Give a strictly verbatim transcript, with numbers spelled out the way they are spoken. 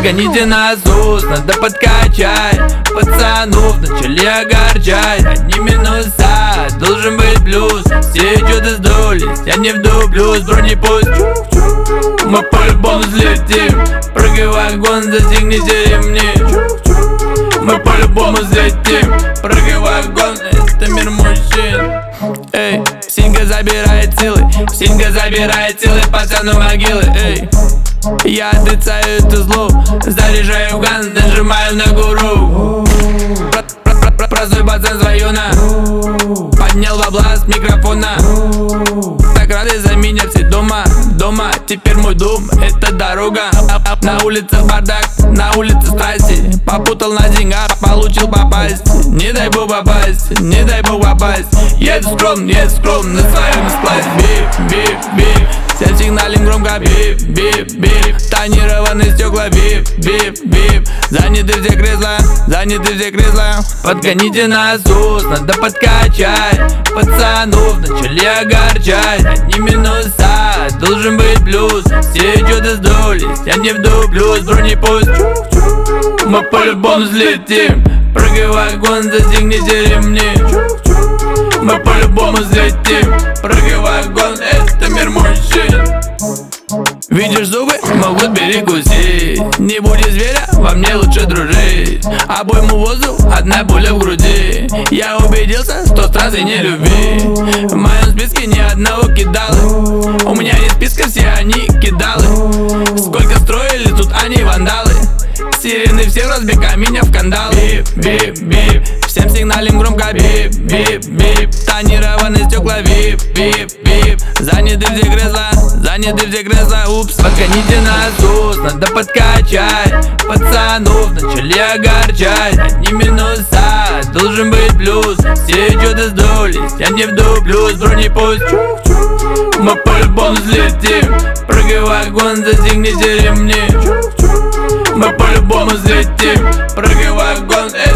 Подгоните на ЗУС, надо подкачать. Пацанов начали огорчать. Одни минуса, должен быть плюс. Все что-то сдулись, я не вдуплюсь. Бронепоезд, мы по-любому взлетим. Прыгай в вагон, застегните ремни. Мы по-любому взлетим. Прыгай в вагон, это мир мужчин. Эй, Синька забирает силы, Синька забирает силы, пацану могилы. Эй, я отрицаю это зло, заряжаю ган, нажимаю на гуру. Простой пацан с района, поднял бабла с микрофона. Так рады за меня все дома, дома. Теперь мой дом — это дорога. На улице бардак, на улице страсти. Попутал на деньгах, получил попасть. Не дай бог попасть, не дай бог попасть. Еду скромно, еду скромно, на своем сплаве. Бип, бип, бип, всем сигналим громко. Бип, бип, бип, тонированные стекла. Бип, бип, бип, заняты все кресла, заняты все кресла. Подгоните на ЗУС, надо подкачать. Пацанов начали огорчать. Одни минуса, должен быть плюс. Все что-то сдулись, я не вдуплюсь. Бронепоезд, мы по-любому взлетим. Прыгай в вагон, застегните ремни. Мы по-любому взлетим. Прыгай в вагон, это мир мужчин. Видишь зубы, могут перекусить. Не будь зверя, во мне лучше дружить. Обойму воздух, одна пуля в груди. Я убедился, что страсти не люби. В моем списке ни одного кидалы. У меня нет списка, все они кидалы. Сколько строили, тут они вандалы. Сирены все разбега меня в кандалы. Бип, бип, бип, всем сигналим громко. Бип, бип, бип, тонированные стекла. Бип, бип, бип, заняты все кресла, заняты все кресла. Упс, подгоните на ЗУС, надо подкачать. Пацанов начали огорчать. Одни минуса, должен быть плюс. Все что-то сдулись, я не вдуплюсь. Бронепоезд, мы по-любому взлетим. Прыгай в вагон, застегните ремни. Мы по-любому взлетим. Прыгай в вагон.